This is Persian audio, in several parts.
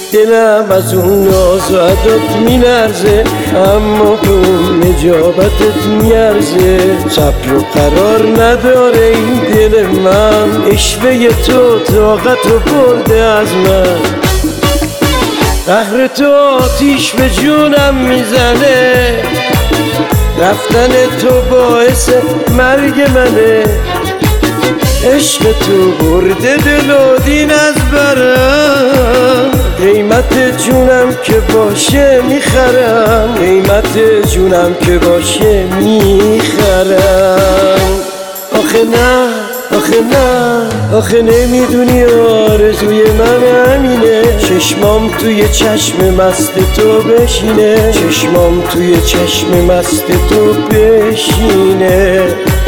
دلم از اون ناز و عدات میلرزه، اما به اون نجابتت میارزه. صبر و قرار نداره این دل من، عشوه تو طاقت رو برده از من. قهر تو آتیش به جونم میزنه، رفتن تو باعث مرگ منه. عشق تو برده دل و دین از برم، قیمت جونم که باشه میخرم، قیمت جونم که باشه میخرم. آخه نه، آخه نه، آخه نمیدونی آرزوی من همینه. چشمام توی چشم مست تو بشینه، چشمام توی چشم مست تو بشینه.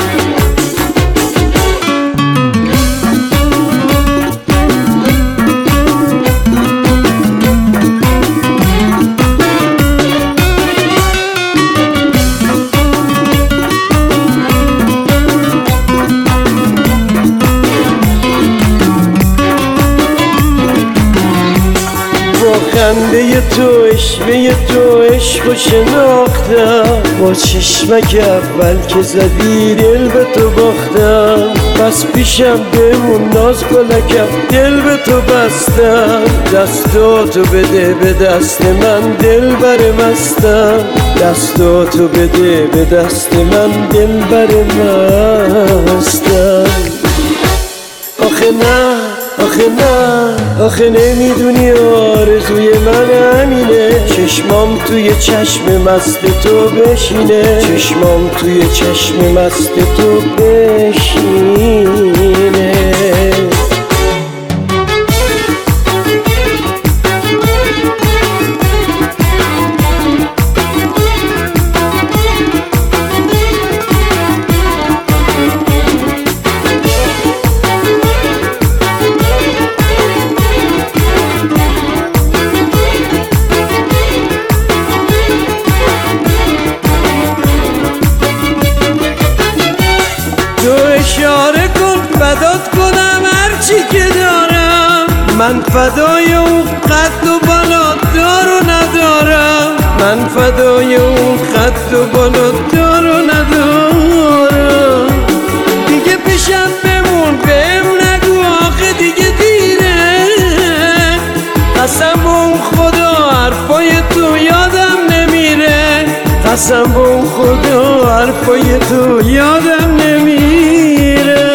خنده تو عشوه تو عشق و شناختم، با چشمک اول که زدی دل به تو باختم. بس پیشم بمون ناز کلکم، دل به تو بستم. دستاتو بده به دست من دل بر مستم، دستاتو بده به دست من دل بر مستم. آخه نه، آخه نه، آخه نمیدونی آرزوی من همینه. چشمام توی چشم مست تو بشینه، چشمام توی چشم مست تو بشینه. اشاره کن فدات کنم هرچی که دارم، من فدای اون قد و بالا دار و ندارم، من فدای اون قد و بالا دار و ندارم. دیگه پیشم بمون بهم نگو آخه دیگه دیره، قسم به اون خدا حرفای تو یادم نمیره، قسم به اون خدا حرفای تو یادم نمیره.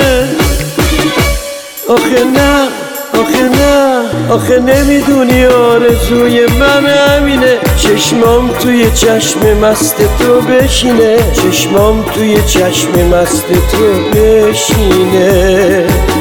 آخه نه، آخه نه، آخه نمیدونی آرزوی من همینه. چشمام توی چشم مست تو بشینه، چشمام توی چشم مست تو بشینه.